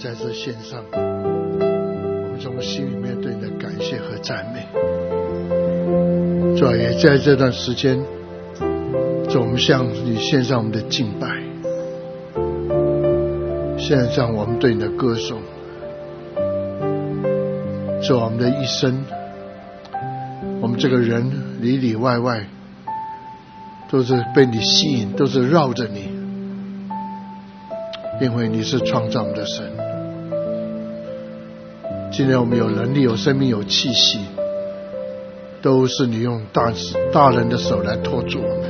在这线上，我们从心里面对你的感谢和赞美。主啊，也在这段时间，主，我们向你献上我们的敬拜，献上我们对你的歌颂。主，我们的一生，我们这个人里里外外都是被你吸引，都是绕着你，因为你是创造我们的神。今天我们有能力、有生命、有气息，都是你用大人的手来托住我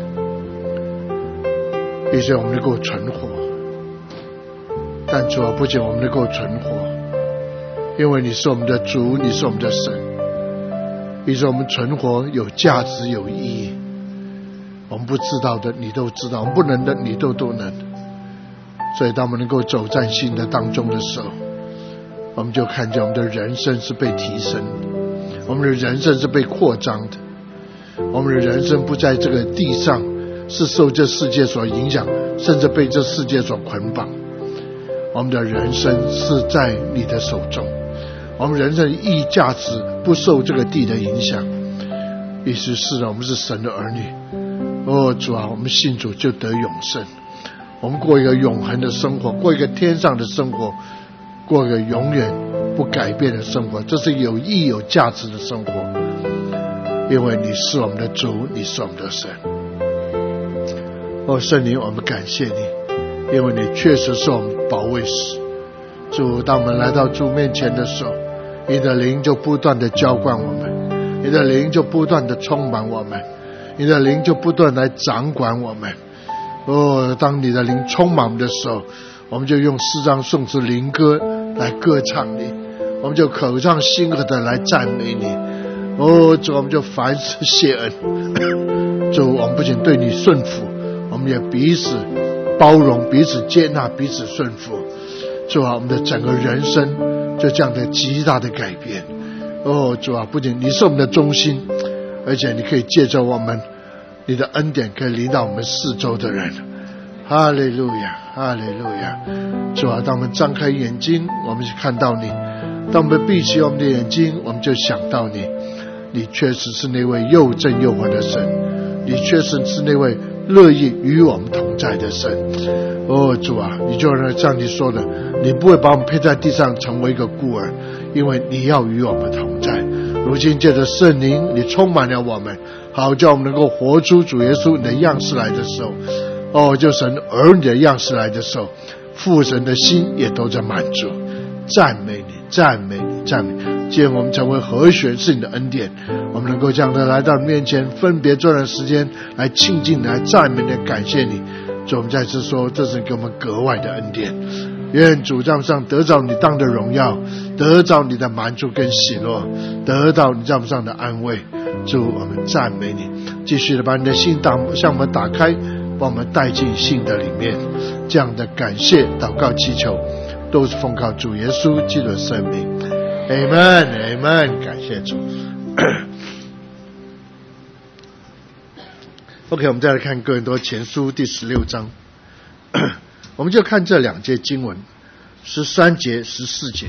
们，并且我们能够存活。但主啊，不仅我们能够存活，因为你是我们的主，你是我们的神，并且我们存活有价值、有意义。我们不知道的你都知道，我们不能的你都能。所以当我们能够走在新的当中的时候，我们就看见我们的人生是被提升的，我们的人生是被扩张的，我们的人生不在这个地上是受这世界所影响，甚至被这世界所捆绑。我们的人生是在你的手中，我们人生的意义价值不受这个地的影响。意思是我们是神的儿女。主啊，我们信主就得永生，我们过一个永恒的生活，过一个天上的生活，过一个永远不改变的生活，这是有意义有价值的生活，因为你是我们的主，你是我们的神。圣灵，我们感谢你，因为你确实是我们保卫师。主，当我们来到主面前的时候，你的灵就不断的浇灌我们，你的灵就不断的充满我们，你的灵就不断来掌管我们。当你的灵充满我们的时候，我们就用诗章颂词灵歌来歌唱你，我们就口唱心和的来赞美你。主，我们就凡事谢恩。主，我们不仅对你顺服，我们也彼此包容，彼此接纳，彼此顺服。主啊，我们的整个人生就这样的极大的改变。主啊，不仅你是我们的中心，而且你可以借着我们，你的恩典可以临到我们四周的人。哈利路亚，哈利路亚。主啊，当我们张开眼睛，我们就看到你；当我们闭起我们的眼睛，我们就想到你。你确实是那位又真又活的神，你确实是那位乐意与我们同在的神。主啊，你就像你说的，你不会把我们配在地上成为一个孤儿，因为你要与我们同在。如今借着圣灵，你充满了我们，好叫我们能够活出主耶稣你的样式来的时候，就神儿女的样式来的时候，父神的心也都在满足。赞美你，赞美你，赞美你。既然我们成为和弦是你的恩典，我们能够这样的来到你面前，分别这段时间来亲近你，来赞美你，感谢你。主，我们再次说，这是给我们格外的恩典。愿主在我们上得着你当的荣耀，得着你的满足跟喜乐，得到你在我们上的安慰。主，我们赞美你，继续的把你的心向我们打开，把我们带进信的里面。这样的感谢祷告祈求都是奉靠主耶稣基督的圣名。 Amen Amen， 感谢主。OK， 我们再来看哥林多前书第16章，我们就看这两节经文，13节、14节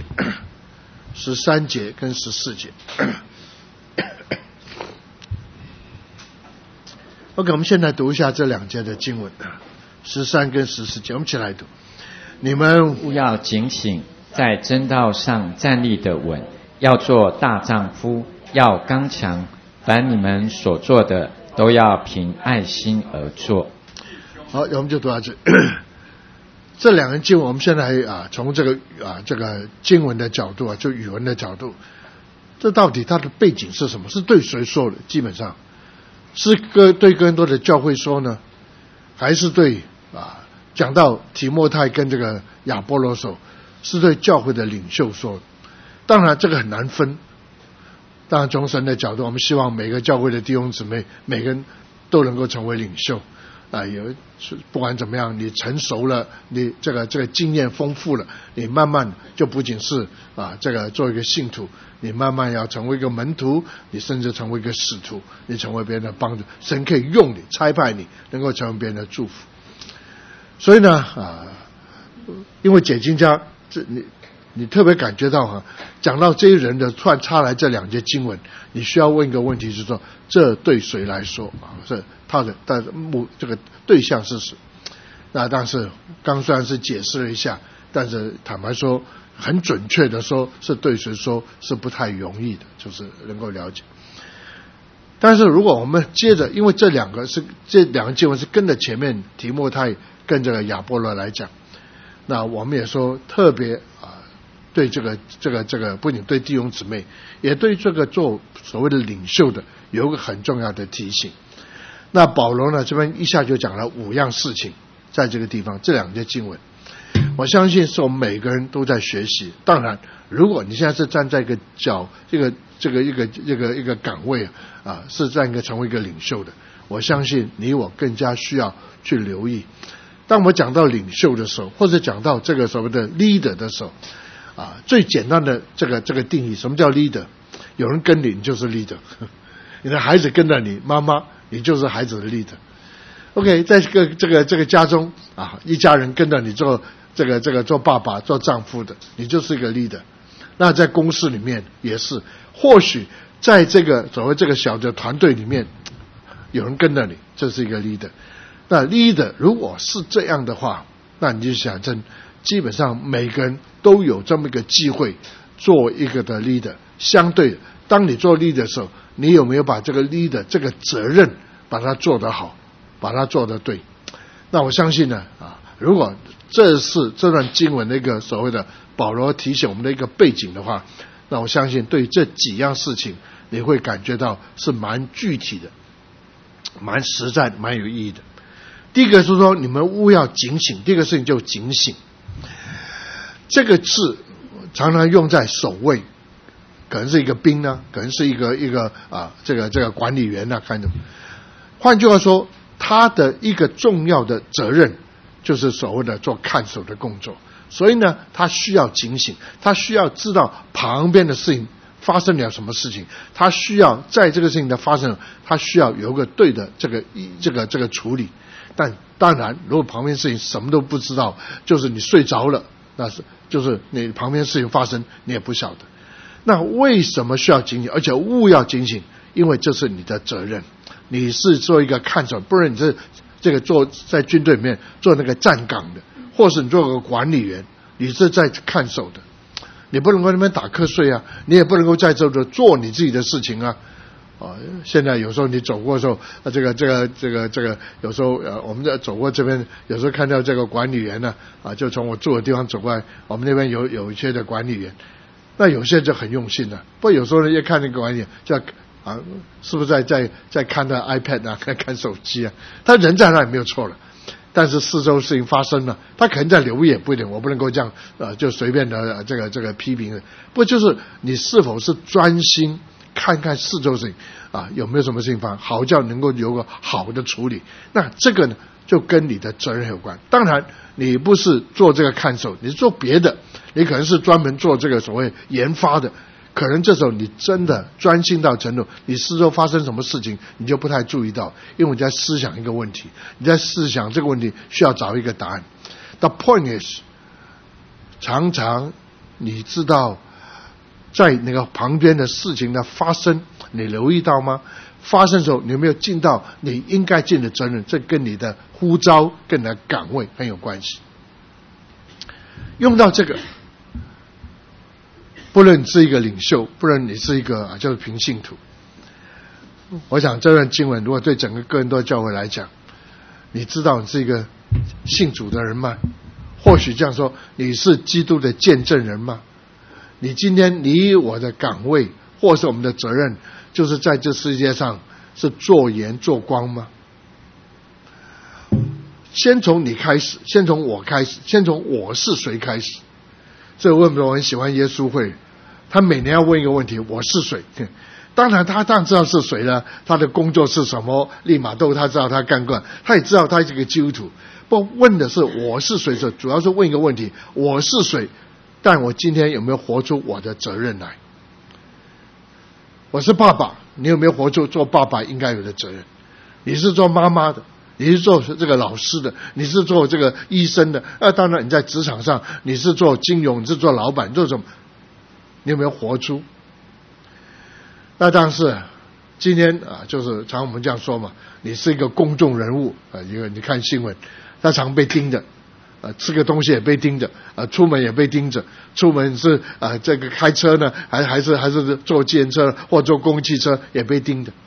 ，13节跟14节。OK， 我们现在读一下这两节的经文，13跟14节，我们一起来读。你们务要警醒，在真道上站立得稳，要做大丈夫，要刚强。凡你们所做的，都要凭爱心而做。 好，我们就读到这。这两个经文，我们现在从这个经文的角度就语文的角度，这到底它的背景是什么？是对谁说的？基本上是对更多的教会说呢，还是对讲到提摩太跟这个亚波罗说，是对教会的领袖说的？当然这个很难分。当然从神的角度，我们希望每个教会的弟兄姊妹每个人都能够成为领袖不管怎么样，你成熟了，你这个经验丰富了，你慢慢就不仅是做一个信徒，你慢慢要成为一个门徒，你甚至成为一个使徒，你成为别人的帮助，神可以用你差派你，能够成为别人的祝福。所以呢因为解经家你特别感觉到讲到这些人的突然插来这2节经文，你需要问一个问题，就是说这对谁来说是他的这个对象是谁？那但是刚虽然是解释了一下，但是坦白说很准确的说是对谁说是不太容易的，就是能够了解。但是如果我们接着，因为这两个经文是跟着前面提摩太跟这个亚波罗来讲，那我们也说特别对这个不仅对弟兄姊妹，也对这个做所谓的领袖的有一个很重要的提醒。那保罗呢这边一下就讲了5样事情，在这个地方这2节经文，我相信是我们每个人都在学习。当然如果你现在是站在一个一个岗位是站一个成为一个领袖的，我相信你我更加需要去留意。当我讲到领袖的时候，或者讲到这个所谓的 leader 的时候最简单的这个定义，什么叫 leader？ 有人跟你就是 leader， 你的孩子跟着你，妈妈你就是孩子的 leader。 OK， 在这个家中一家人跟着你做做爸爸做丈夫的，你就是一个 leader。 那在公司里面也是，或许在这个所谓这个小的团队里面有人跟着你，这是一个 leader。 那 leader 如果是这样的话，那你就想真基本上每个人都有这么一个机会做一个的 leader。 相对的，当你做 leader 的时候，你有没有把这个 leader 这个责任把它做得好，把它做得对？那我相信呢如果这是这段经文的一个所谓的保罗提醒我们的一个背景的话，那我相信对这几样事情你会感觉到是蛮具体的，蛮实在的，蛮有意义的。第一个是说你们务要警醒，第二个事情就警醒。这个字常常用在守卫，可能是一个兵呢，可能是一个这个管理员呢，看着。换句话说，他的一个重要的责任就是所谓的做看守的工作。所以呢他需要警醒，他需要知道旁边的事情发生了什么事情，他需要在这个事情的发生，他需要有一个对的这个处理。但当然如果旁边事情什么都不知道，就是你睡着了，那是就是你旁边事情发生你也不晓得。那为什么需要警醒，而且务要警醒？因为这是你的责任，你是做一个看守，不然你是这个做在军队里面做那个站岗的，或是你做个管理员，你是在看守的，你不能够在那边打瞌睡你也不能够在这里做你自己的事情现在有时候你走过的时候这个有时候我们在走过这边，有时候看到这个管理员呢就从我住的地方走过来，我们那边有一些的管理员，那有些就很用心了，不过有时候呢一看那个管理员就是不是在看他 iPad 看手机他人在那也没有错了，但是四周事情发生了，他可能在留意也不一定，我不能够这样就随便的这个批评。不就是你是否是专心看看四周事情有没有什么事情发生，好叫能够有个好的处理。那这个呢就跟你的责任有关。当然你不是做这个看守，你是做别的，你可能是专门做这个所谓研发的，可能这时候你真的专心到程度，你四周发生什么事情你就不太注意到，因为你在思想一个问题，你在思想这个问题需要找一个答案。 The point is 常常你知道在那个旁边的事情的发生你留意到吗？发生的时候你有没有尽到你应该尽的责任？这跟你的呼召跟你的岗位很有关系。用到这个，不论你是一个领袖，不论你是一个就是平信徒，我想这段经文如果对整个哥林多教会来讲，你知道你是一个信主的人吗？或许这样说，你是基督的见证人吗？你今天你我的岗位或是我们的责任就是在这世界上是做盐做光吗？先从你开始，先从我开始，先从我是谁开始。所以为什么我很喜欢耶稣会，他每年要问一个问题，我是谁？当然他当然知道是谁了，他的工作是什么，利玛窦他知道他干过，他也知道他是个基督徒。不问的是我是谁，主要是问一个问题，我是谁，但我今天有没有活出我的责任来？我是爸爸，你有没有活出做爸爸应该有的责任？你是做妈妈的， 你是做这个老师的，你是做这个医生的，当然你在职场上你是做金融，你是做老板，做什么？你有没有活出？那当然是今天就是常我们这样说嘛，你是一个公众人物因为你看新闻，他常被盯着，吃个东西也被盯着，出门也被盯着，出门是这个开车呢，还是坐计程车或坐公共汽车也被盯着。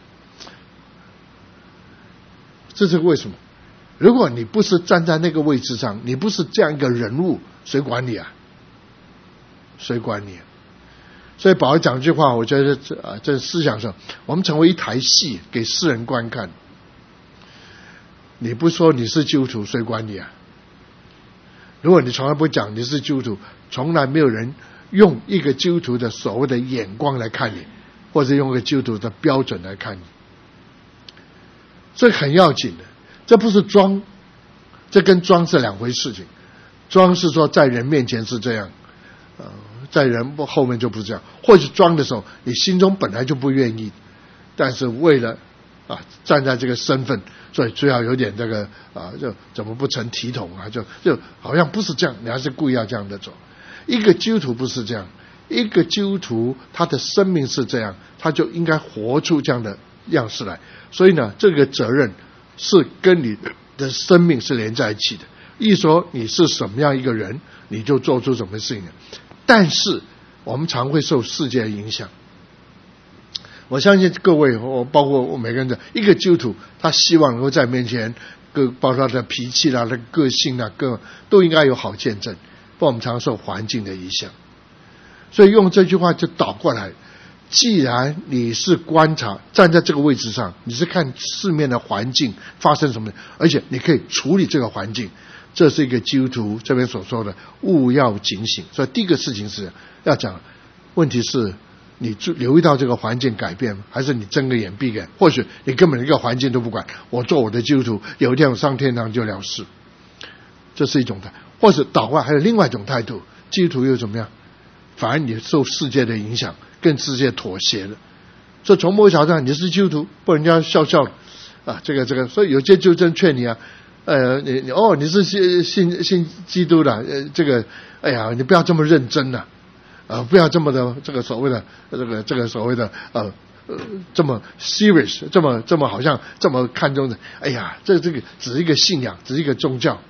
这是为什么？如果你不是站在那个位置上，你不是这样一个人物，谁管你啊？谁管你啊？所以保罗讲一句话，我觉得这思想上，我们成为一台戏给世人观看。你不说你是基督徒，谁管你啊？如果你从来不讲你是基督徒，从来没有人用一个基督徒的所谓的眼光来看你，或者用一个基督徒的标准来看你。所以很要紧的，这不是装，这跟装是两回事情。装是说在人面前是这样，在人后面就不是这样。或许装的时候，你心中本来就不愿意，但是为了站在这个身份，所以最好有点这个就怎么不成体统就好像不是这样，你还是故意要这样的走。一个基督徒不是这样，一个基督徒他的生命是这样，他就应该活出这样的样式来。所以呢，这个责任是跟你的生命是连在一起的。一说你是什么样一个人，你就做出什么事情。但是我们常会受世界的影响。我相信各位，包括我每个人的一个基督徒，他希望能够在面前，包括他的脾气啦、他的个性啦，都应该有好见证。不然我们常受环境的影响。所以用这句话就倒过来。既然你是观察，站在这个位置上，你是看四面的环境发生什么，而且你可以处理这个环境，这是一个基督徒这边所说的务要警醒。所以第一个事情是要讲，问题是你留意到这个环境改变，还是你睁个眼闭个眼？或许你根本一个环境都不管，我做我的基督徒，有一天我上天堂就了事。这是一种态，或者倒过来还有另外一种态度，基督徒又怎么样？反而你受世界的影响，跟世界妥协了。所以从某个角度上，你是基督徒，不然人家笑笑这个，所以有些就真劝你你是信基督的，你不要这么认真了，不要这么的这个所谓的这个所谓的这么 serious， 这么好像这么看重的，这个只是一个信仰，只是一个宗教。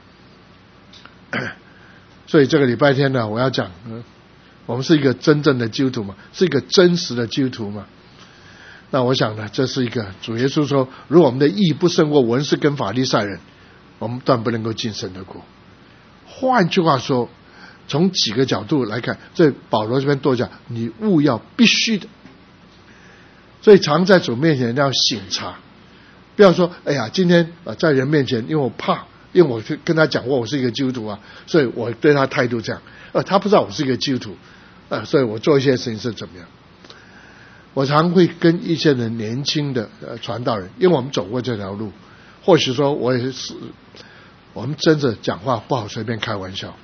所以这个礼拜天呢，我要讲我们是一个真正的基督徒嘛，是一个真实的基督徒嘛。那我想呢，这是一个主耶稣说，如果我们的义不胜过文士跟法利赛人，我们断不能够进神的国。换句话说，从几个角度来看，这保罗这边多讲，你务要必须的。所以常在主面前要省察，不要说今天在人面前，因为我怕，因为我跟他讲过我是一个基督徒所以我对他态度这样，他不知道我是一个基督徒所以我做一些事情是怎么样。我常会跟一些人年轻的传道人，因为我们走过这条路，或许说我也是，我们真的讲话不好随便开玩笑，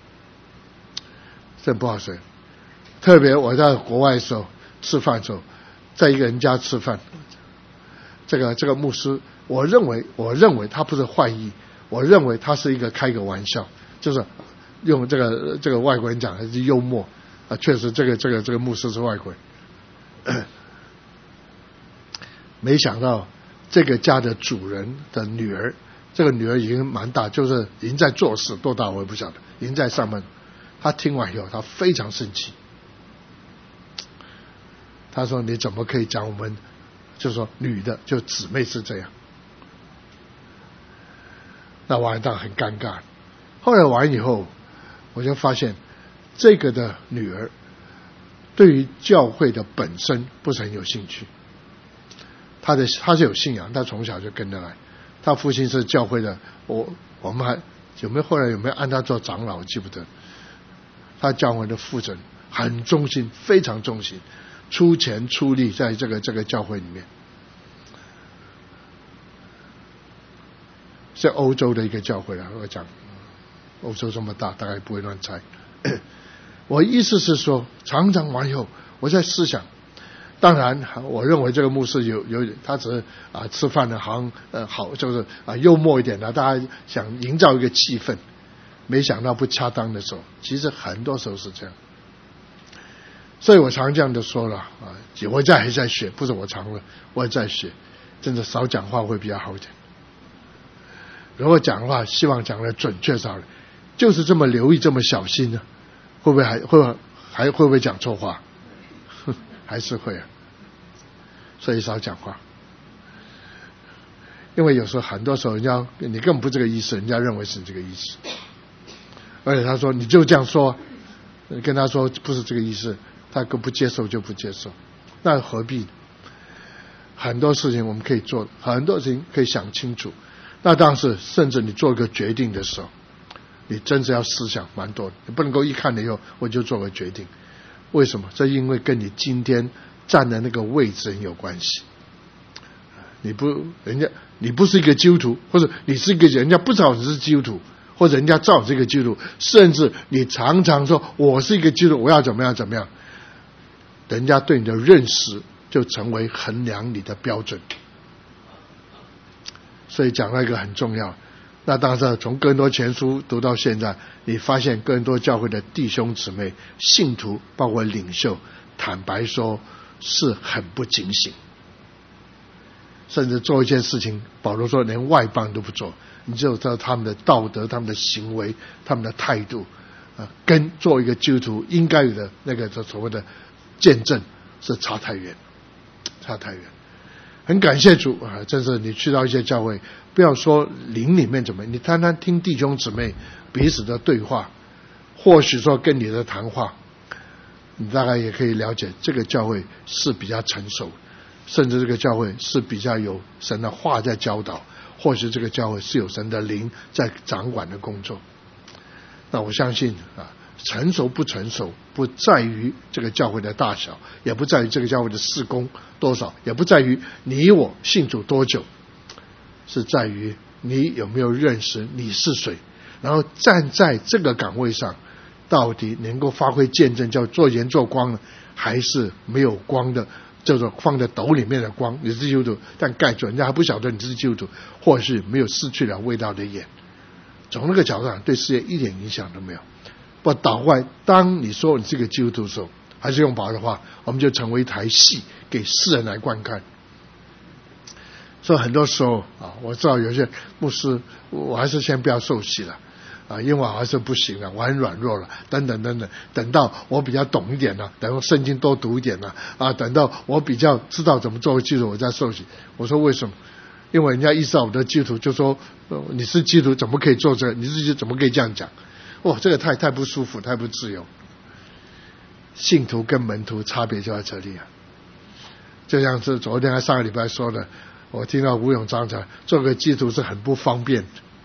真不好随。特别我在国外的时候吃饭的时候，在一个人家吃饭，这个牧师，我认为他不是坏意，我认为他是一个开个玩笑，就是用这个外国人讲的是幽默确实这个牧师是外国人。没想到这个家的主人的女儿，这个女儿已经蛮大，就是已经在做事，多大我也不晓得，已经在上班。他听完以后，他非常生气。他说：“你怎么可以讲我们，就是说女的就姊妹是这样？”那完蛋，很尴尬。后来完以后，我就发现这个的女儿对于教会的本身不是很有兴趣。他是有信仰，他从小就跟着来。他父亲是教会的，我们还后来有没有按他做长老，我记不得。他教会的负责人很忠心，非常忠心，出钱出力在这个教会里面。是欧洲的一个教会了，我讲欧洲这么大，大概不会乱猜。我意思是说，常常完以后，我在思想， 当然，我认为这个牧师有他只是吃饭的好，就是幽默一点的，大家想营造一个气氛，没想到不恰当的时候，其实很多时候是这样。所以我常这样的说了我还在学，不是我常了，我也在学，真的少讲话会比较好一点。如果讲话，希望讲的准确少了，就是这么留意，这么小心呢，会不会讲错话？还是会啊。所以少讲话，因为有时候很多时候你根本不这个意思，人家认为是你这个意思，而且他说你就这样说，跟他说不是这个意思，他不接受就不接受，那何必？很多事情我们可以做，很多事情可以想清楚。那当时甚至你做一个决定的时候，你真是要思想蛮多的，你不能够一看了以后我就做个决定。为什么？这因为跟你今天站的那个位置很有关系。你不是一个基督徒，或者你是一个人家不知道你是基督徒，或者人家知道你是一个基督徒，甚至你常常说我是一个基督徒，我要怎么样怎么样，人家对你的认识就成为衡量你的标准。所以讲到一个很重要，那当然从哥林多前书读到现在，你发现哥林多教会的弟兄姊妹、信徒包括领袖，坦白说是很不警醒，甚至做一件事情，保罗说连外邦都不做，你就知道他们的道德、他们的行为、他们的态度跟做一个基督徒应该有的那个所谓的见证是差太远。很感谢主真是你去到一些教会，不要说灵里面怎么，你单单听弟兄姊妹彼此的对话，或许说跟你的谈话，你大概也可以了解这个教会是比较成熟，甚至这个教会是比较有神的话在教导，或许这个教会是有神的灵在掌管的工作。那我相信成熟不成熟不在于这个教会的大小，也不在于这个教会的事工多少，也不在于你我信主多久，是在于你有没有认识你是谁，然后站在这个岗位上到底能够发挥见证，叫做盐做光呢，还是没有光的，叫做放在斗里面的光，你是基督徒但盖住人家还不晓得你是基督徒，或是没有失去了味道的眼，从那个角度上对世界一点影响都没有。不倒过来，当你说你是个基督徒的时候，还是用保罗的话，我们就成为一台戏给世人来观看。所以很多时候我知道有些牧师，我还是先不要受洗了因为我还是不行了，我很软弱了，等等等等，等到我比较懂一点了，等到圣经多读一点了等到我比较知道怎么做基督徒，我再受洗。我说为什么？因为人家意识到我的基督徒，就说你是基督徒怎么可以做这个？你是基督徒怎么可以这样讲？这个太不舒服，太不自由。信徒跟门徒差别就在这里就像是昨天上个礼拜说的，我听到吴永章讲，做个基督徒是很不方便，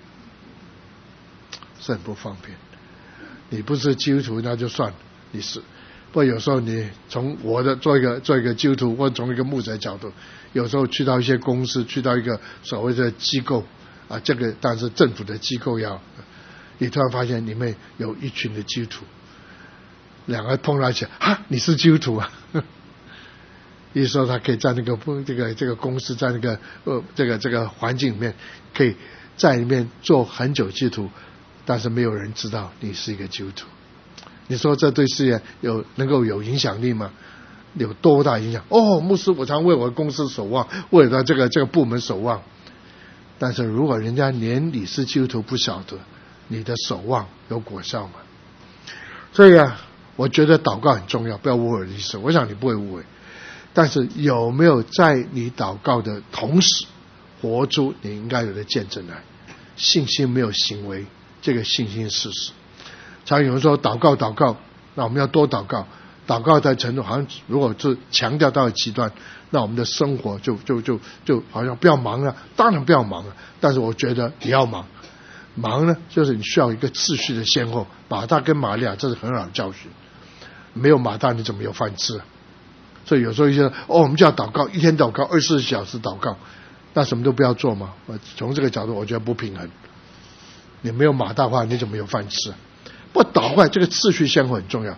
是很不方便。你不是基督徒那就算了，你是。不过有时候你从我的做一个基督徒，或从一个牧者的角度，有时候去到一些公司，去到一个所谓的机构这个当然是政府的机构你突然发现里面有一群的基督徒，两个碰到一起你是基督徒意思说他可以在那个这个公司，在那个这个环境里面，可以在里面做很久基督徒，但是没有人知道你是一个基督徒。你说这对事业能够有影响力吗？有多大影响？牧师我常为我的公司守望，为了这个部门守望，但是如果人家连你是基督徒不晓得，你的守望有果效吗？所以我觉得祷告很重要，不要误会我的意思，我想你不会误会。但是有没有在你祷告的同时活出你应该有的见证来？信心没有行为，这个信心事实。常有人说祷告，那我们要多祷告，祷告在程度好像如果是强调到极端，那我们的生活就好像不要忙了。当然不要忙了，但是我觉得也要忙。忙呢，就是你需要一个秩序的先后。马大跟玛利亚这是很好的教训，没有马大你怎么有饭吃所以有时候一些我们就要祷告，一天祷告24小时祷告，那什么都不要做吗？从这个角度我觉得不平衡。你没有马大的话，你怎么有饭吃？不祷告这个秩序先后很重要。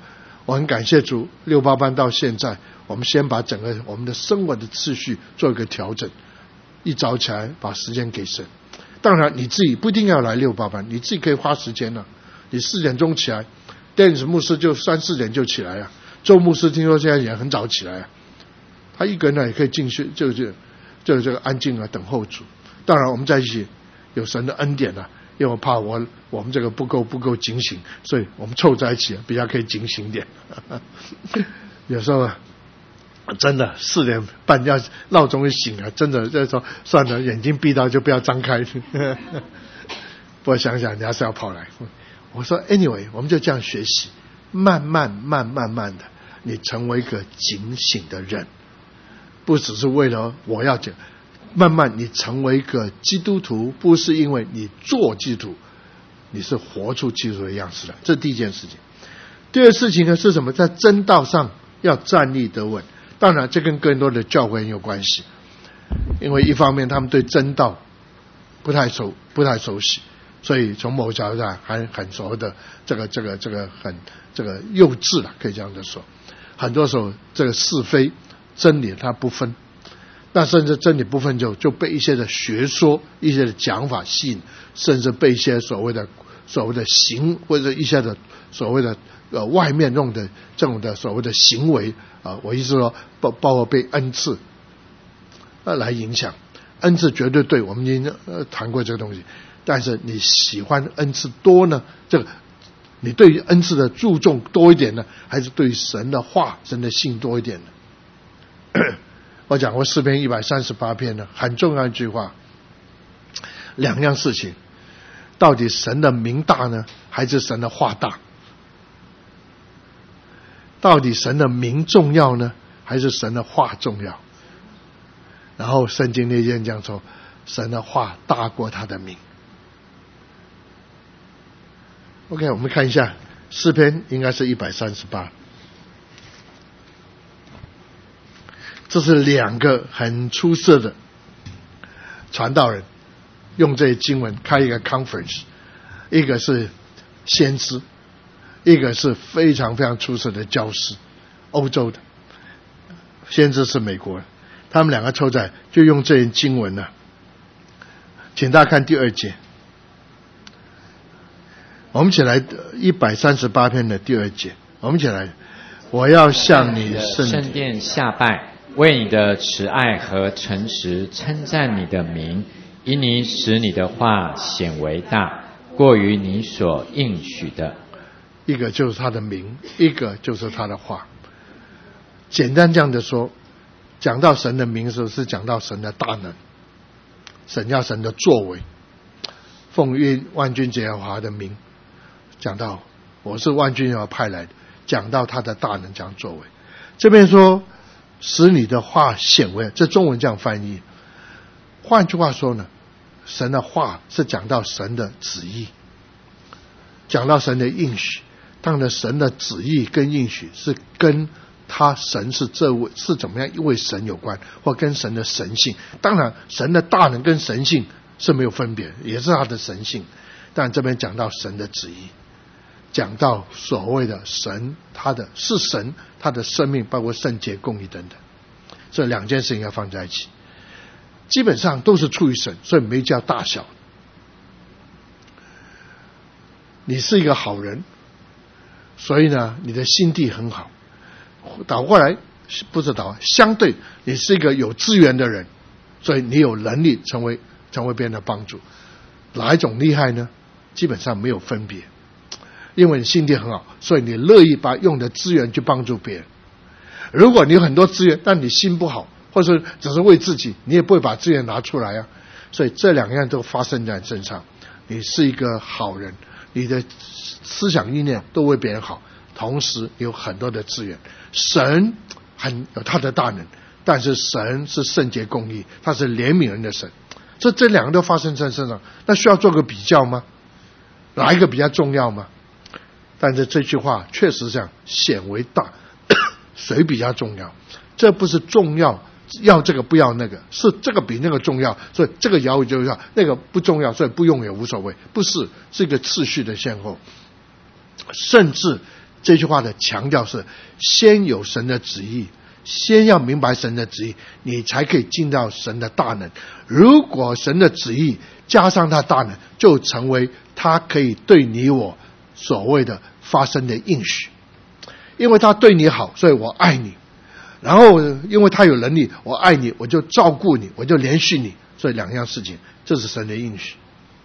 我很感谢主，68班到现在，我们先把整个我们的生活的次序做一个调整。一早起来把时间给神，当然你自己不一定要来68班，你自己可以花时间了。你4点钟起来，电子牧师就3、4点就起来啊。周牧师听说现在也很早起来啊，他一个人呢也可以进去，这个安静啊等候主。当然我们在一起有神的恩典啊，因为我怕我们这个不够警醒，所以我们凑在一起比较可以警醒点。有时候啊，真的4点半要闹钟一醒啊，真的就说算了，眼睛闭到就不要张开。不过想想你还是要跑来。我说 anyway， 我们就这样学习，慢慢的，你成为一个警醒的人，不只是为了我要讲，慢慢你成为一个基督徒，不是因为你做基督徒，你是活出基督徒的样式了。这是第一件事情。第二事情呢是什么？在真道上要站立得稳。当然这跟更多的教会很有关系，因为一方面他们对真道不太熟悉，所以从某角度上还很所谓的这个很幼稚了，可以这样的说。很多时候这个是非真理它不分，那甚至真理不分就被一些的学说、一些的讲法吸引，甚至被一些所谓的行或者一些的所谓的外面弄的这种的所谓的行为我意思说包括被恩赐来影响。恩赐绝对对，我们已经谈过这个东西。但是你喜欢恩赐多呢？这个你对于恩赐的注重多一点呢，还是对于神的话、神的信多一点呢？我讲过诗篇138篇呢，很重要一句话，两样事情，到底神的名大呢，还是神的话大？到底神的名重要呢，还是神的话重要？然后圣经那边讲说，神的话大过他的名。OK， 我们看一下诗篇，应该是138。这是两个很出色的传道人，用这些经文开一个 conference， 一个是先知，一个是非常非常出色的教师，欧洲的先知是美国的，他们两个凑在就用这些经文呢。请大家看第2节，我们起来138篇的第2节，我们起来，我要向你圣殿下拜，为你的慈爱和诚实称赞你的名，因你使你的话显为大，过于你所应许的。 一个就是他的名，一个就是他的话。简单这样的说，讲到神的名的时候，是讲到神的大能，神的作为，奉万军耶和华的名，讲到我是万军耶和华派来的，讲到他的大能，讲作为。这边说使你的话显为，这中文这样翻译。换句话说呢，神的话是讲到神的旨意，讲到神的应许。当然神的旨意跟应许是跟他神是怎么样一位神有关，或跟神的神性。当然神的大能跟神性是没有分别，也是他的神性。但这边讲到神的旨意，讲到所谓的神，他的是神，他的生命包括圣洁、公义等等，这两件事情要放在一起，基本上都是出于神，所以没叫大小。你是一个好人，所以呢你的心地很好，倒过来不是倒，相对你是一个有资源的人，所以你有能力成为别人的帮助。哪一种厉害呢？基本上没有分别，因为你心地很好，所以你乐意把用的资源去帮助别人。如果你有很多资源，但你心不好，或者只是为自己，你也不会把资源拿出来啊。所以这两样都发生在你身上，你是一个好人，你的思想意念都为别人好，同时有很多的资源。神有他的大能，但是神是圣洁公义，他是怜悯人的神。这两个都发生在身上，那需要做个比较吗？哪一个比较重要吗？但是这句话确实这样，显为大，谁比较重要？这不是重要，要这个不要那个，是这个比那个重要，所以这个要就要，那个不重要，所以不用也无所谓。不是，是一个次序的先后。甚至这句话的强调是先有神的旨意，先要明白神的旨意，你才可以进到神的大能。如果神的旨意加上他大能，就成为他可以对你我所谓的发生的应许。因为他对你好，所以我爱你，然后因为他有能力，我爱你，我就照顾你，我就连续你，所以两样事情，这是神的应许。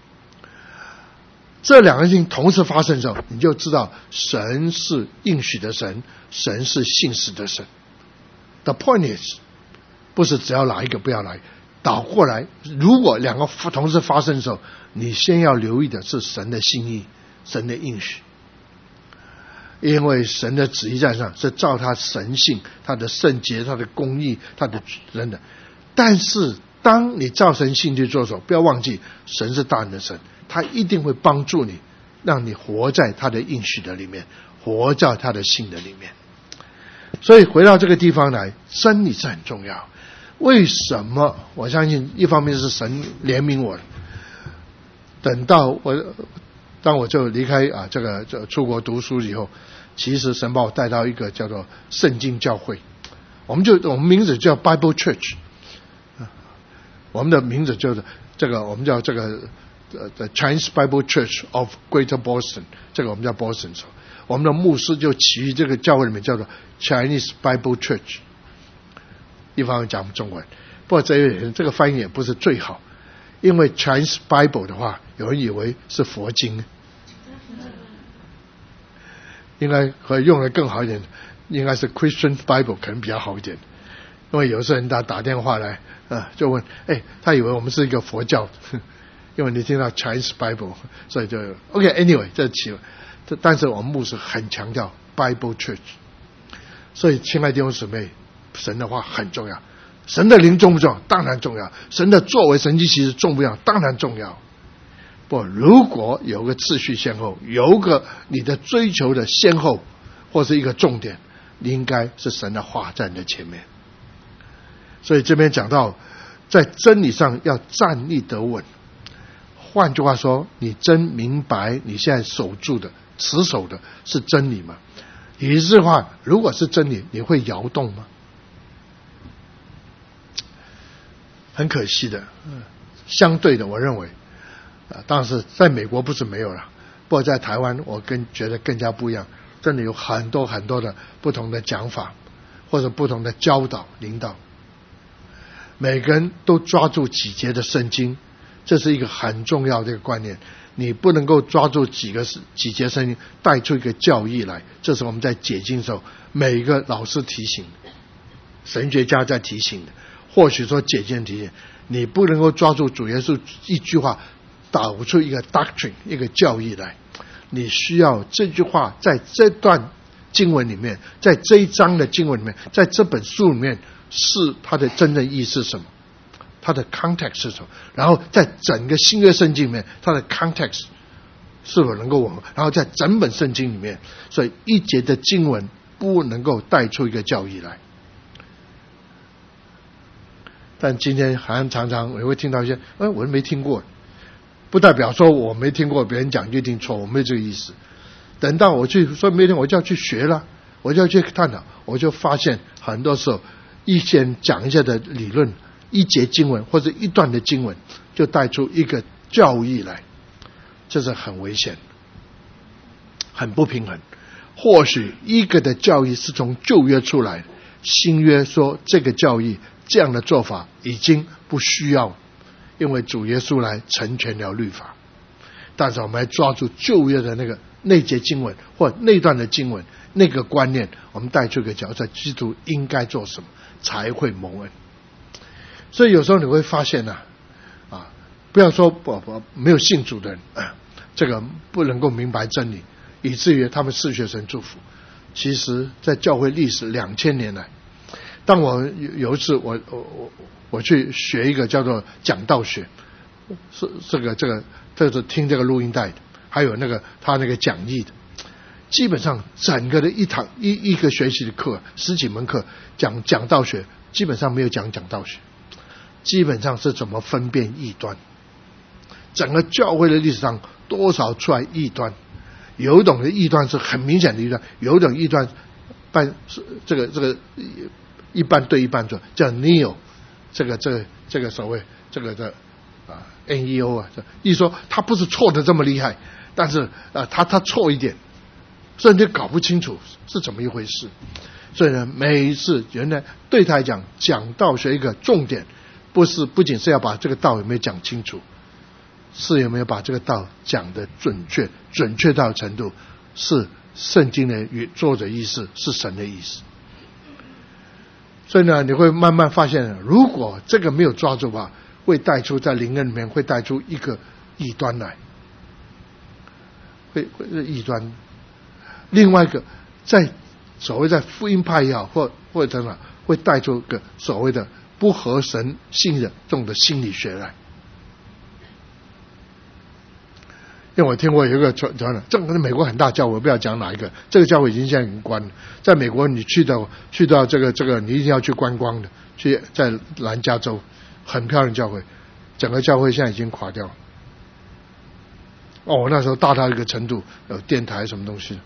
这两个事情同时发生的时候，你就知道神是应许的神，神是信实的神。The point is， 不是只要来一个不要来，倒过来，如果两个同时发生的时候，你先要留意的是神的心意，神的应许。因为神的旨意在上是照他神性，他的圣洁，他的公义，他的人的。但是当你照神性去做的时候，不要忘记神是大能的神，他一定会帮助你，让你活在他的应许的里面，活在他的性的里面。所以回到这个地方来，真理是很重要。为什么？我相信一方面是神怜悯我，当我就离开这个出国读书以后，其实神把我带到一个叫做圣经教会，我们名字叫 Bible Church， 我们的名字就是这个，我们叫这个The Chinese Bible Church of Greater Boston， 这个我们叫 Boston， 我们的牧师就起于这个教会里面叫做 Chinese Bible Church， 一方面讲中文，不过这个翻译也不是最好，因为 Chinese Bible 的话，有人以为是佛经，应该可以用得更好一点，应该是 Christian Bible 可能比较好一点。因为有时候人打电话来就问，他以为我们是一个佛教，因为你听到 Chinese Bible， 所以就 OK。Anyway， 这起了，但是我们牧师很强调 Bible Church， 所以亲爱的弟兄姊妹，神的话很重要，神的灵重不重要？当然重要。神的作为神迹奇事重不重要？当然重要。不，如果有个次序先后，有个你的追求的先后或是一个重点，应该是神的话在你的前面。所以这边讲到在真理上要站立得稳，换句话说，你真明白你现在守住的持守的是真理吗？也就是话，如果是真理，你会摇动吗？很可惜的，相对的我认为当然是在美国不是没有了，不过在台湾我觉得更加不一样，真的有很多很多的不同的讲法或者不同的教导领导，每个人都抓住几节的圣经，这是一个很重要的一个观念。你不能够抓住几节圣经带出一个教义来，这是我们在解经的时候每一个老师提醒的，神学家在提醒的，或许说解经提醒，你不能够抓住主耶稣一句话导出一个 doctrine 一个教义来，你需要这句话在这段经文里面，在这一章的经文里面，在这本书里面是它的真正意思是什么，它的 context 是什么，然后在整个新约圣经里面它的 context 是否能够吻合，然后在整本圣经里面，所以一节的经文不能够带出一个教义来。但今天好像常常我会听到一些我没听过，不代表说我没听过别人讲就一定错，我没有这个意思。等到我去说没听，我就要去学了，我就要去探讨，我就发现很多时候一些讲一下的理论，一节经文或者一段的经文就带出一个教义来，这是很危险，很不平衡。或许一个的教义是从旧约出来，新约说这个教义这样的做法已经不需要，因为主耶稣来成全了律法。但是我们还抓住旧约的那节经文或那段的经文那个观念，我们带出一个角色，基督应该做什么才会蒙恩。所以有时候你会发现不要说没有信主的人这个不能够明白真理，以至于他们失去神祝福。其实在教会历史2000年来，当我有一次我去学一个叫做讲道学，是这是听这个录音带的，还有他那个讲义的，基本上整个的一个学习的课10几门课讲道学，基本上没有讲道学，基本上是怎么分辨异端。整个教会的历史上多少出来异端， 有一种的异端是很明显的异端，有一种异端这个一半对一半错，叫 neo， 这个所谓这个的neo 啊，意思说他不是错的这么厉害，但是他错一点，所以你搞不清楚是怎么一回事。所以呢，每一次原来对他来讲，讲道学一个重点，不仅是要把这个道有没有讲清楚，是有没有把这个道讲得准确到程度是圣经的作者意思，是神的意思。所以呢，你会慢慢发现，如果这个没有抓住的话，会带出在灵恩里面会带出一个异端来，会异端。另外一个在所谓在福音派也好，或者怎么会带出个所谓的不合神性的这种的心理学来。因为我听过有一个传的，这个美国很大教会，我不要讲哪一个，这个教会现在已经关了。在美国，你去到这个，你一定要去观光的，去在南加州，很漂亮教会，整个教会现在已经垮掉了。我那时候大到一个程度，有电台什么东西。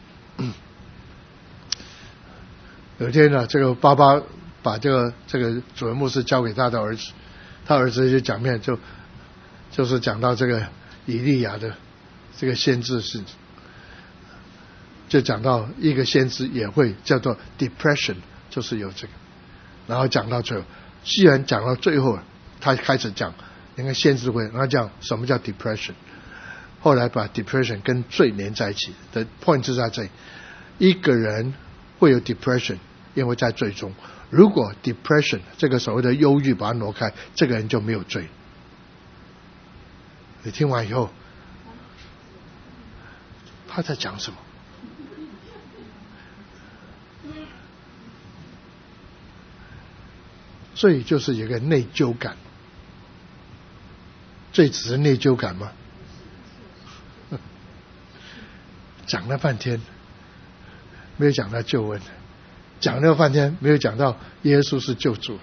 有一天呢，这个爸爸把这个主任牧师交给他的儿子，他儿子就讲面就是讲到这个以利亚的这个先知是，就讲到一个先知也会叫做 depression， 就是有这个，然后讲到最后，既然讲到最后，他开始讲那个先知会，然后讲什么叫 depression， 后来把 depression 跟罪连在一起的 point 是在这里，一个人会有 depression， 因为在罪中，如果 depression 这个所谓的忧郁把它挪开，这个人就没有罪。你听完以后，他在讲什么？罪就是有个内疚感，罪只是内疚感吗？讲了半天没有讲到救恩，讲了半天没有讲到耶稣是救主，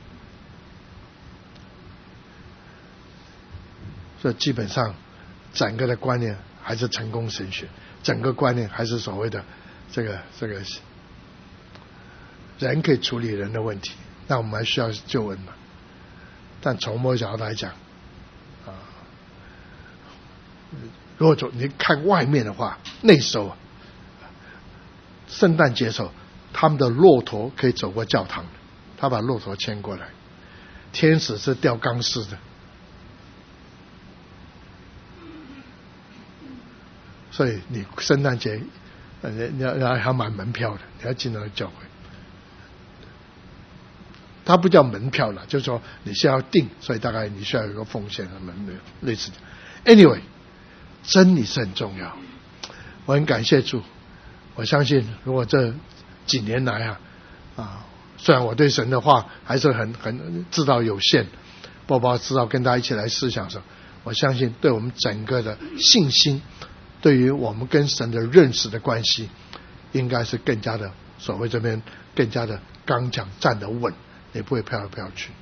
所以基本上整个的观念还是成功神学，整个观念还是所谓的这个人可以处理人的问题，那我们还需要救恩嘛？但从某角度来讲如果你看外面的话，那时候圣诞节的时候，他们的骆驼可以走过教堂，他把骆驼牵过来，天使是吊钢丝的，所以你圣诞节你要买门票的，你要进那个教会，它不叫门票了，就是说你需要订，所以大概你需要有一个奉献的门票，类似的。Anyway， 真理是很重要，我很感谢主，我相信如果这几年来虽然我对神的话还是很知道有限，包括知道跟大家一起来思想上，我相信对我们整个的信心，对于我们跟神的认识的关系，应该是更加的所谓这边更加的刚强，站得稳，也不会飘来飘去。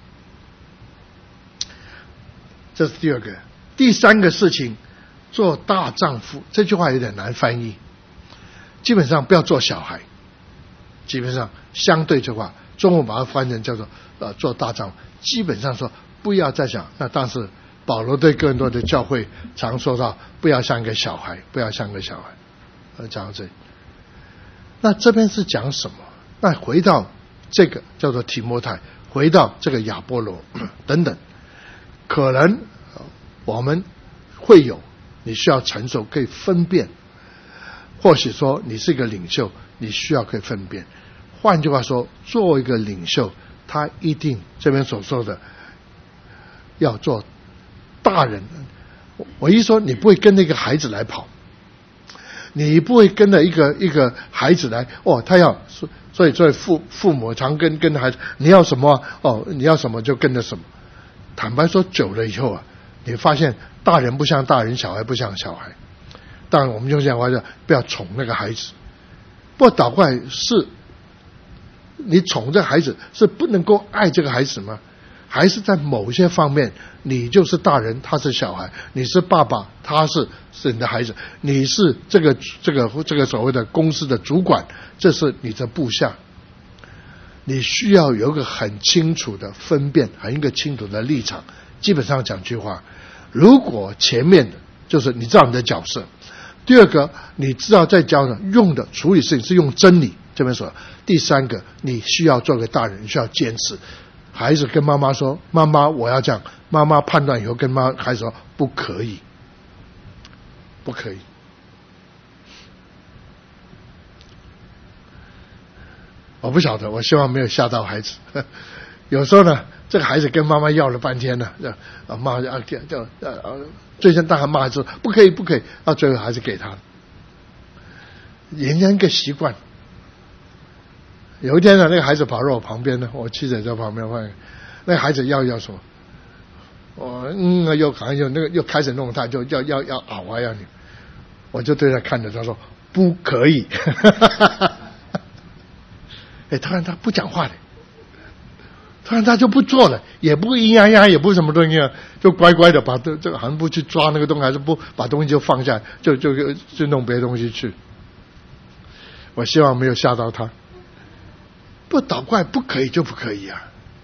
这是第二个。第三个事情，做大丈夫，这句话有点难翻译，基本上不要做小孩，基本上相对这话中文把它翻成叫做做大丈夫，基本上说不要再想，那当时保罗对更多的教会常说到不要像一个小孩，不要像一个小孩，讲到这里。那这边是讲什么？那回到这个叫做提摩太，回到这个亚波罗等等，可能我们会有你需要成熟可以分辨，或许说你是一个领袖，你需要可以分辨。换句话说，做一个领袖，他一定这边所说的要做大人。我一说，你不会跟那个孩子来跑，你不会跟着一个孩子来他要，所以父母常跟孩子，你要什么你要什么就跟着什么。坦白说，久了以后你发现大人不像大人，小孩不像小孩。当然我们就讲话，不要宠那个孩子，不过倒过来是你宠这个孩子，是不能够爱这个孩子吗？ 还是在某些方面，你就是大人，他是小孩；你是爸爸，他是你的孩子；你是这个所谓的公司的主管，这是你的部下。你需要有一个很清楚的分辨，一个清楚的立场。基本上讲句话，如果前面的就是你知道你的角色，第二个你知道在教的用的处理事情是用真理，这边说，第三个你需要做个大人，你需要坚持。孩子跟妈妈说，妈妈我要这样，妈妈判断以后跟孩子说不可以，不可以。我不晓得，我希望没有吓到孩子。有时候呢，这个孩子跟妈妈要了半天呢，骂最先大喊骂孩子不可以不可以，到最后还是给他了。人家一个习惯。有一天呢，那个孩子跑到我旁边呢，我妻子在旁边，那个孩子要什么？又好像又开始弄他，就要嗷啊要你，我就对他看着他说不可以。突然他不讲话了，突然他就不做了，也不咿呀呀，也不什么东西，就乖乖的把这个好像不去抓那个东西，还是不把东西就放下，就弄别的东西去。我希望没有吓到他。不倒怪不可以就不可以啊！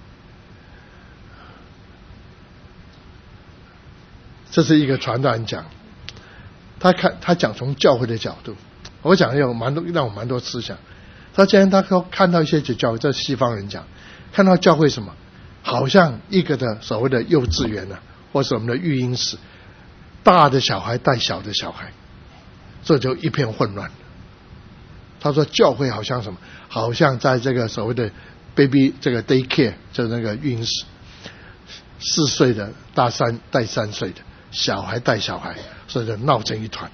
这是一个传道人讲，他讲从教会的角度，我讲让我蛮多思想。他既然他看到一些教会，这西方人讲，看到教会什么，好像一个的所谓的幼稚园啊，或是我们的育婴室，大的小孩带小的小孩，这就一片混乱。他说教会好像什么，好像在这个所谓的 baby 这个 daycare 就是那个育婴室，4岁的带3岁的小孩带小孩，所以就闹成一团。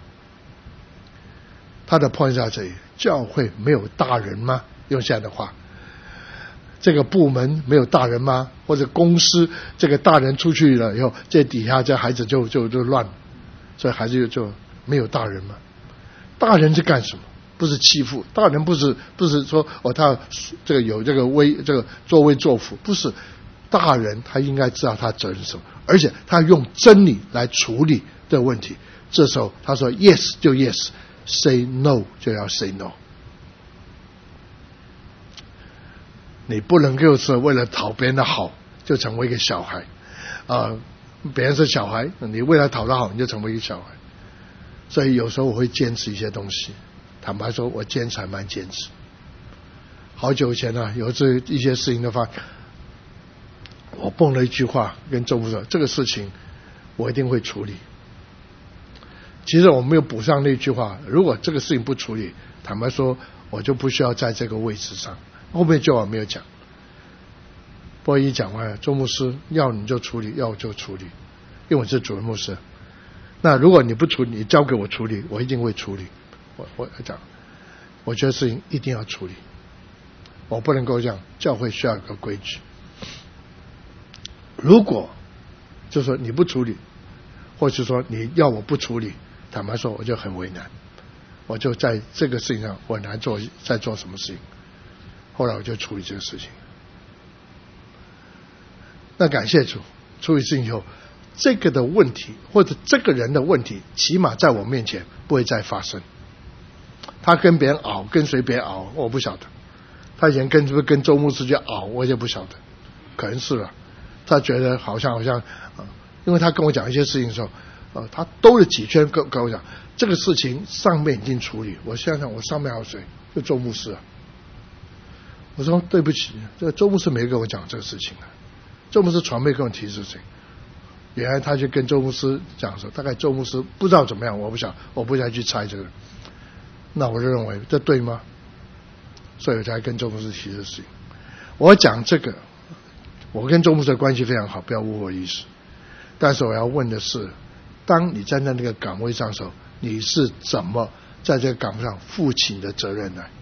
他的 point 在这里，教会没有大人吗？用现在的话，这个部门没有大人吗？或者公司这个大人出去了以后，这底下这孩子就乱，所以孩子就没有大人吗？大人是干什么？不是欺负大人，不是说他这个有这个作威作福，不是。大人他应该知道他责任是什么，而且他用真理来处理这个问题。这时候他说 yes 就 yes，say no 就要 say no。你不能够是为了讨别人的好就成为一个小孩别人是小孩，你为了讨他好你就成为一个小孩。所以有时候我会坚持一些东西。坦白说，我坚持还蛮坚持。好久以前呢，有一些事情的话，我蹦了一句话跟周牧说，这个事情我一定会处理。其实我没有补上那句话，如果这个事情不处理，坦白说我就不需要在这个位置上。后面就我没有讲，不过一讲完，周牧师要你就处理，要我就处理，因为我是主任牧师。那如果你不处理，你交给我处理，我一定会处理。我讲，我觉得事情一定要处理，我不能够这样。教会需要一个规矩，如果就说你不处理，或是说你要我不处理，坦白说我就很为难，我就在这个事情上我很难再做什么事情。后来我就处理这个事情。那感谢主，处理事情以后，这个的问题或者这个人的问题，起码在我面前不会再发生。他跟别人熬，跟谁别熬，我不晓得。他以前跟周牧师去熬，我也不晓得，可能是了。他觉得好像因为他跟我讲一些事情的时候，他兜了几圈跟我讲，这个事情上面已经处理。我想想，我上面还有谁？就周牧师啊。我说对不起，这个周牧师没跟我讲这个事情啊。周牧师传媒跟我提事情，原来他就跟周牧师讲说，大概周牧师不知道怎么样，我不想去猜这个。那我就认为这对吗？所以我才跟周牧师提这事情。我讲这个，我跟周牧师的关系非常好，不要误会意思。但是我要问的是，当你站在那个岗位上的时候，你是怎么在这个岗位上负起你的责任来？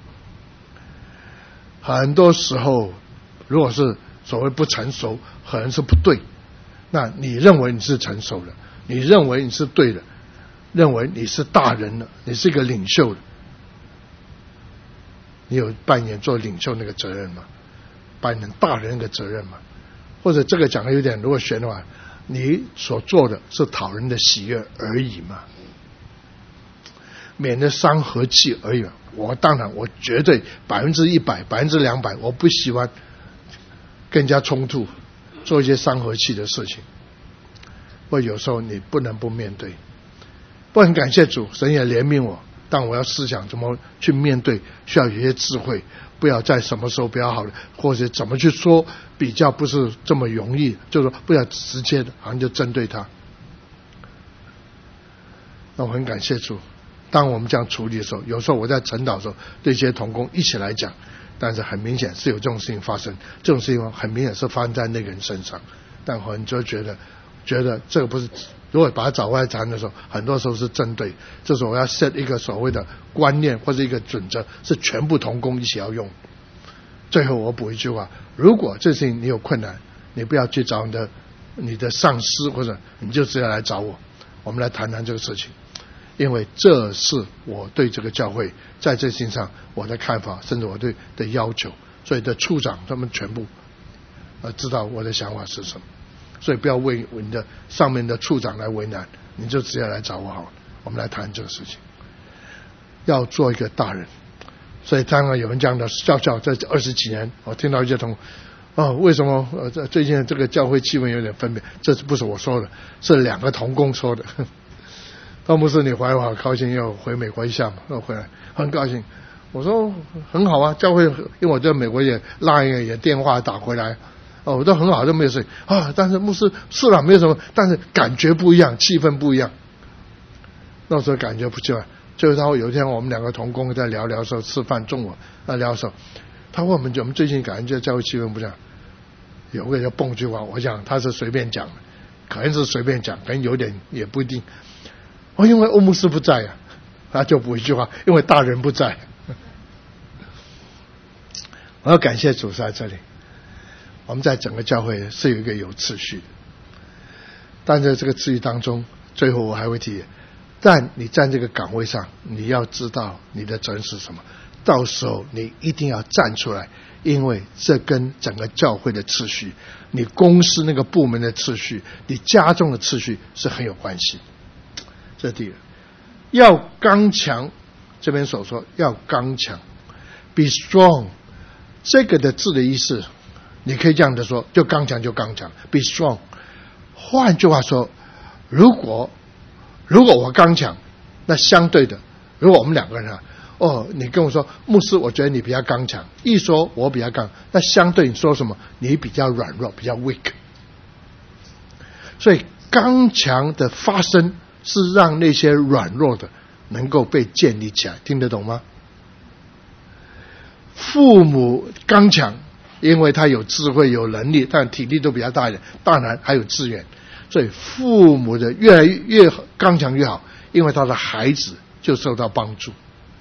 很多时候，如果是所谓不成熟，可能是不对。那你认为你是成熟了，你认为你是对的，认为你是大人了，你是一个领袖了。你有扮演做领袖那个责任吗？扮演大人那个责任吗？ 或者这个讲的有点如果悬的话，你所做的是讨人的喜悦而已嘛，免得伤和气而已嘛。当然我绝对100%、200%，我不喜欢跟人家冲突，做一些伤和气的事情。或有时候你不能不面对。不很感谢主，神也怜悯我，但我要思想怎么去面对，需要有些智慧，不要在什么时候比较好，或者怎么去说比较不是这么容易，就是说不要直接的好像就针对他。那我很感谢主，当我们这样处理的时候，有时候我在晨祷的时候对这些同工一起来讲，但是很明显是有这种事情发生，这种事情很明显是发生在那个人身上，但我们就觉得这个不是，如果把它找回来谈的时候，很多时候是针对，这时候我要 set 一个所谓的观念或者一个准则，是全部同工一起要用。最后我补一句话，如果这事情你有困难，你不要去找你的上司，或者你就直接来找我，我们来谈谈这个事情，因为这是我对这个教会在这事情上我的看法，甚至我对的要求，所以的处长他们全部知道我的想法是什么，所以不要为你的上面的处长来为难，你就直接来找我好了，我们来谈这个事情。要做一个大人，所以当然有人讲的教这20几年，我听到一些同为什么最近这个教会气氛有点分别？这不是我说的，是2个同工说的。倒不是你回来我好高兴，要回美国一下嘛，要回来很高兴。我说很好啊，教会因为我在美国也LINE也电话打回来，我都很好，都没有事情啊。但是牧师是了没有什么，但是感觉不一样，气氛不一样。那时候感觉不一样。就是他有一天我们2个同工在聊的时候，吃饭中午聊的时候，他问我们最近感觉教会气氛不一样，有个人就蹦句话，我想他是随便讲的，可能是随便讲，可能有点也不一定。因为欧牧师不在啊，他就补一句话，因为大人不在。我要感谢主在这里，我们在整个教会是有一个有秩序的，但在这个秩序当中，最后我还会提，但你站这个岗位上，你要知道你的责任是什么，到时候你一定要站出来，因为这跟整个教会的秩序，你公司那个部门的秩序，你家中的秩序是很有关系。这第一，要刚强，这边所说要刚强 ，be strong， 这个的字的意思，你可以这样的说，就刚强就刚强 ，be strong。换句话说，如果我刚强，那相对的，如果我们2个人你跟我说牧师，我觉得你比较刚强，一说我比较刚，那相对你说什么？你比较软弱，比较 weak。所以刚强的发生是让那些软弱的能够被建立起来，听得懂吗？父母刚强，因为他有智慧有能力，但体力都比较大一点，当然还有资源，所以父母的越来越刚强越好，因为他的孩子就受到帮助。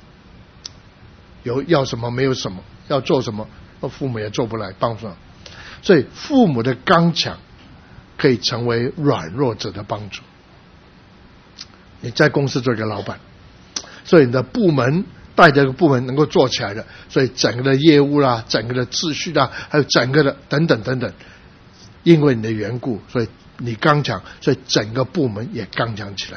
要什么没有什么，要做什么父母也做不来，帮助。所以父母的刚强可以成为软弱者的帮助。你在公司做一个老板，所以你的部门带着个部门能够做起来的，所以整个的业务啦，整个的秩序啦，还有整个的等等等等，因为你的缘故，所以你刚强，所以整个部门也刚强起来。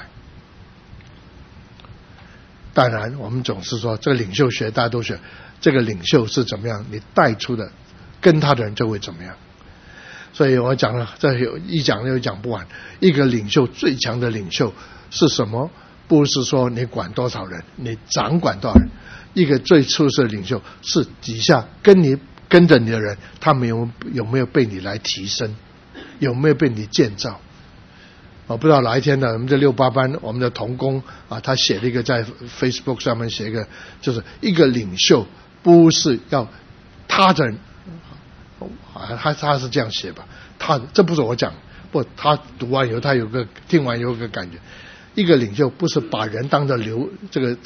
当然我们总是说这个领袖学大家都学，这个领袖是怎么样，你带出的跟他的人就会怎么样。所以我讲了，这一讲又讲不完。一个领袖最强的领袖是什么？不是说你管多少人，你掌管多少人。一个最出色的领袖是底下跟着你的人，他们有没有被你来提升，有没有被你建造。我不知道哪一天呢，我们这68班我们的同工他写了一个在 Facebook 上面写一个，就是一个领袖不是要他的人，他是这样写吧，这不是我讲，不，他读完以后他听完有个感觉，一个领袖不是把人当着这个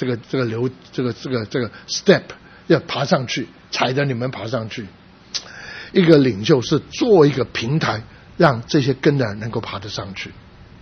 step 要爬上去，踩着你们爬上去，一个领袖是做一个平台，让这些跟的人能够爬得上去。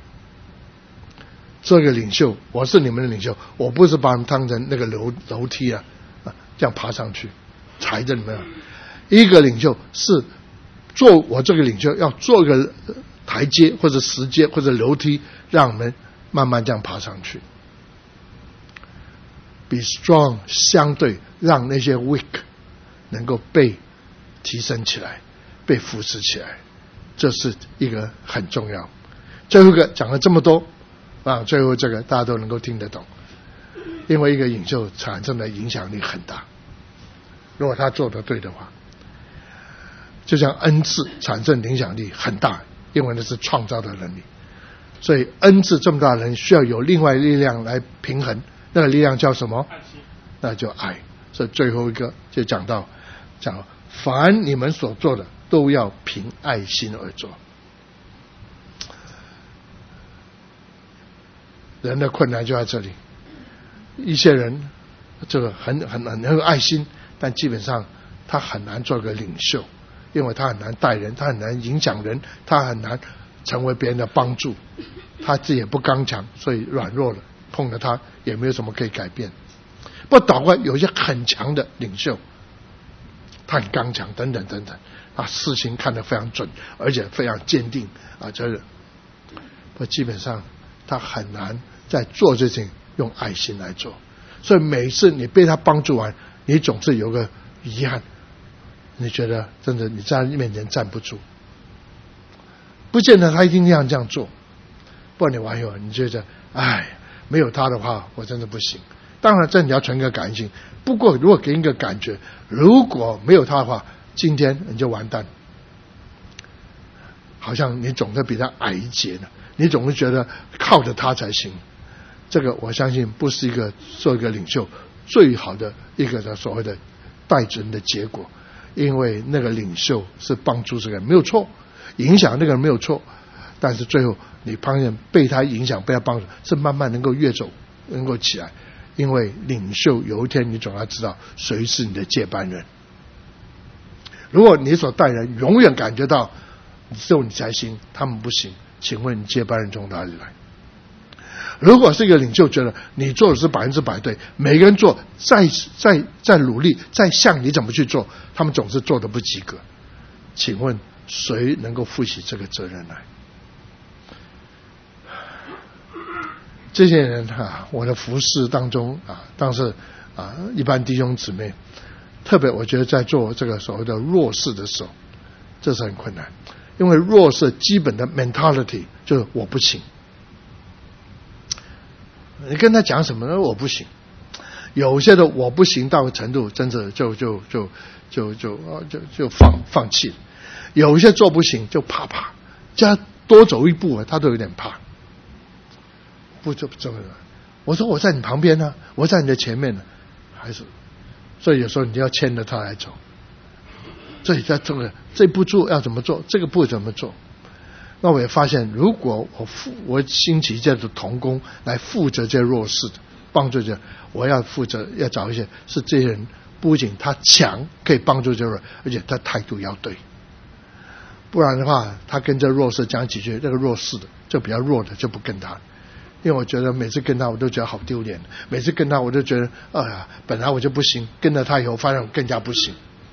做一个领袖，我是你们的领袖，我不是把你们当成那个楼梯这样爬上去，踩着你们。一个领袖是做我这个领袖要做一个台阶或者石阶或者楼梯，让我们慢慢这样爬上去。Be strong 相对让那些 weak 能够被提升起来，被扶持起来，这是一个很重要。最后一个讲了这么多啊，最后这个大家都能够听得懂，因为一个领袖产生的影响力很大，如果他做得对的话，就像恩赐产生影响力很大，因为那是创造的能力，所以恩赐这么大的人需要有另外力量来平衡，那个力量叫什么？那就爱。所以最后一个就讲凡你们所做的都要凭爱心而做。人的困难就在这里，一些人这个很有爱心，但基本上他很难做个领袖，因为他很难带人，他很难影响人，他很难成为别人的帮助，他自己也不刚强，所以软弱了，碰了他也没有什么可以改变。不倒过来有一些很强的领袖，他很刚强等等等等，他事情看得非常准，而且非常坚定啊，这个不基本上他很难在做这情用爱心来做，所以每一次你被他帮助完，你总是有个遗憾，你觉得真的你在他面前站不住，不见得他一定要这样做，不然你玩一玩，你觉得没有他的话我真的不行。当然这你要存个感性，不过如果给你一个感觉，如果没有他的话，今天你就完蛋，好像你总是比他矮一截呢，你总是觉得靠着他才行。这个我相信不是一个做一个领袖最好的一个所谓的带人的结果，因为那个领袖是帮助这个人没有错，影响那个人没有错，但是最后你发现被他影响被他帮助是慢慢能够越走能够起来，因为领袖有一天你总要知道谁是你的接班人。如果你所带人永远感觉到只有你才行，他们不行，请问你接班人从哪里来？如果是一个领袖觉得你做的是100%对，每个人做再努力再像你怎么去做，他们总是做得不及格，请问谁能够负起这个责任来？这些人我的服事当中当时一般弟兄姊妹，特别我觉得在做这个所谓的弱势的时候，这是很困难，因为弱势基本的 mentality 就是我不行。你跟他讲什么呢？我不行。有些的我不行到程度，真的就放弃了。有一些做不行就怕，叫他多走一步他都有点怕。不这么我说我在你旁边呢，我在你的前面呢，还是所以有时候你要牵着他来走。这里在这步做要怎么做，这个步怎么做。那我也发现，如果我兴起这样的同工来负责这些弱势的帮助这，我要负责要找一些是这些人不仅他强可以帮助这人，而且他态度要对，不然的话他跟这弱势讲几句，那个弱势的就比较弱的就不跟他，因为我觉得每次跟他我都觉得好丢脸，每次跟他我都觉得本来我就不行，跟了他以后发现我更加不行。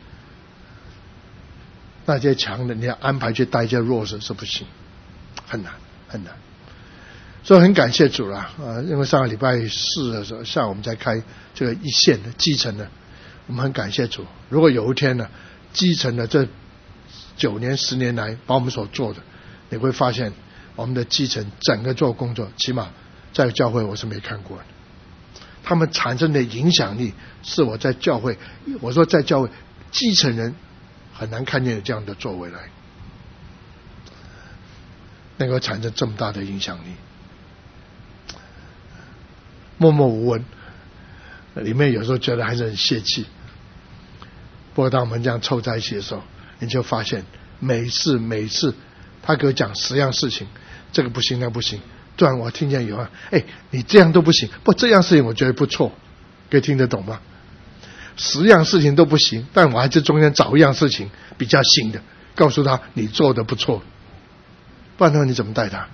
那些强的你要安排去带一些弱势是不行，很难。所以很感谢主啦因为上个礼拜4的时候下午我们在开这个一线的基层的，我们很感谢主。如果有一天呢，基层的这9年10年来把我们所做的，你会发现我们的基层整个做工作，起码在教会我是没看过的。他们产生的影响力是我在教会，我说在教会基层人很难看见有这样的作为来，能够产生这么大的影响力。默默无闻，里面有时候觉得还是很泄气。不过当我们这样凑在一起的时候，你就发现每次他给我讲10样事情，这个不行那不行，突然我听见有你这样都不行，不这样事情我觉得不错，可以听得懂吗？10样事情都不行，但我还是中间找一样事情比较行的，告诉他你做的不错，不然的话你怎么带他？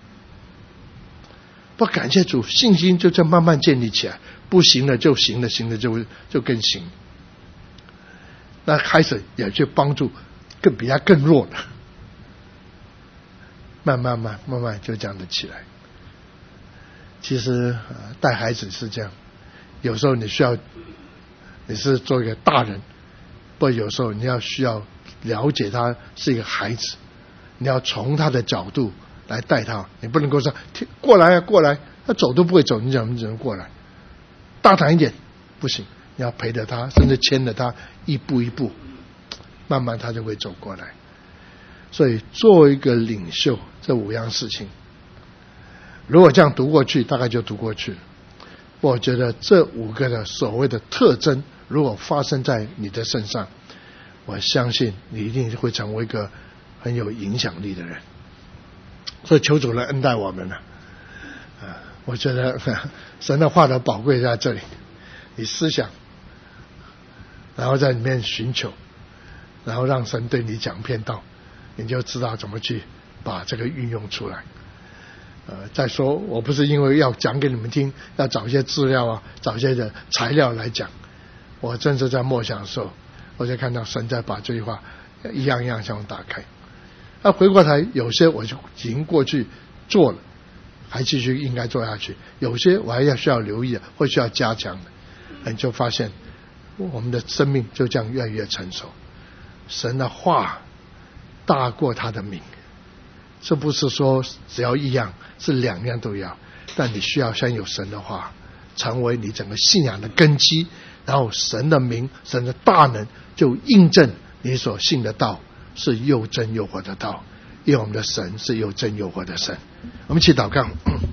不感谢主，信心就这样慢慢建立起来，不行了就行了，行了就更行。那开始也去帮助比他更弱的，慢慢就这样的起来。其实带孩子是这样，有时候你是做一个大人，不，有时候你需要了解他是一个孩子，你要从他的角度来带他，你不能够说过来啊过来，他走都不会走，你只能过来，大胆一点不行，你要陪着他，甚至牵着他一步一步，慢慢他就会走过来。所以做一个领袖，这5样事情如果这样读过去，大概就读过去了。我觉得这5个的所谓的特征如果发生在你的身上，我相信你一定会成为一个很有影响力的人。所以求主来恩待我们了。我觉得神的话的宝贵在这里，你思想，然后在里面寻求，然后让神对你讲篇道，你就知道怎么去把这个运用出来。再说我不是因为要讲给你们听，要找一些资料啊，找一些的材料来讲，我真是在默想的时候，我就看到神在把这句话一样一样向我打开。回过头有些我就已经过去做了，还继续应该做下去，有些我还需要留意的或需要加强的，你就发现我们的生命就这样越来越成熟。神的话大过他的名，这不是说只要1样，是2样都要，但你需要先有神的话成为你整个信仰的根基，然后神的名神的大能就印证你所信的道是又真又活的道，因为我们的神是又真又活的神。我们一起祷告，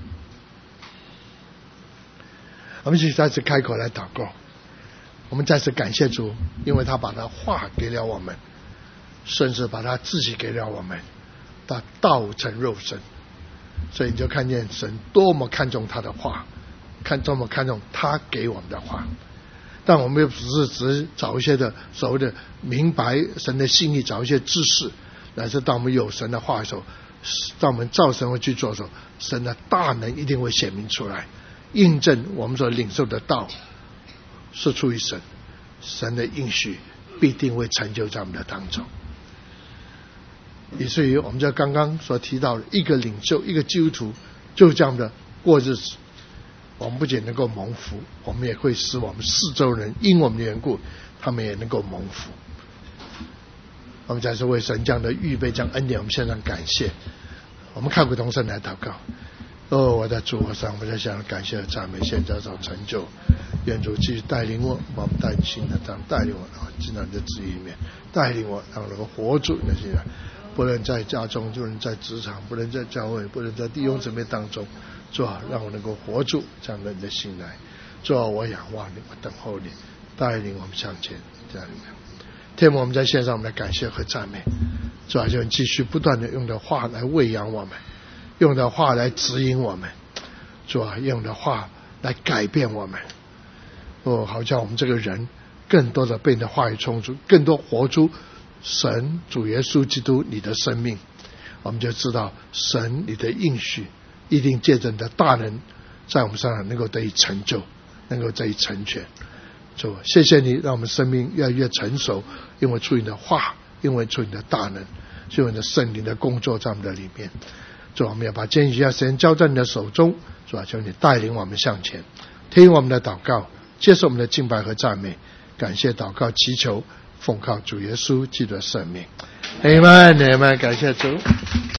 我们一起再次开口来祷告。我们再次感谢主，因为他把他话给了我们，甚至把他自己给了我们，他道成肉身。所以你就看见神多么看重他的话，多么看重他给我们的话。但我们又不是只找一些的所谓的明白神的心意，找一些知识，乃是当我们有神的话的时候，当我们照神会去做的时候，神的大能一定会显明出来，印证我们所领受的道是出于神，神的应许必定会成就在我们的当中。以至于我们就刚刚所提到的一个领袖，一个基督徒就这样的过日子，我们不仅能够蒙福，我们也会使我们四周人因我们的缘故，他们也能够蒙福。我们再次为神这样的预备，这样恩典，我们献上感谢。我们看过同声来祷告。我的主，我上我在向感谢和赞美，现在找成就。愿主继续带领我，把我们带进的当带领我，进到你的旨意里面，带领我，让我能够活出那些人。不论在家中，不论在职场，不论在教会，不论在弟兄姊妹当中，主啊，让我能够活出这样的你的心来。主啊，我仰望你，我等候你，带领我们向前。这样天父，我们在线上，我们来感谢和赞美。主啊，就继续不断的用的话来喂养我们，用的话来指引我们。主啊，用的话来改变我们。好叫我们这个人更多的被你的话语充足，更多活出神主耶稣基督你的生命。我们就知道神你的应许一定借着你的大能在我们身上能够得以成就，能够得以成全。主，谢谢你让我们生命越来越成熟，因为出你的话，因为出你的大能，是你的圣灵的工作在我们的里面。主，我们要把今天余下时间交在你的手中。主啊，求你带领我们向前，听我们的祷告，接受我们的敬拜和赞美。感谢祷告祈求，奉靠主耶稣基督的圣名。Amen， 感谢主。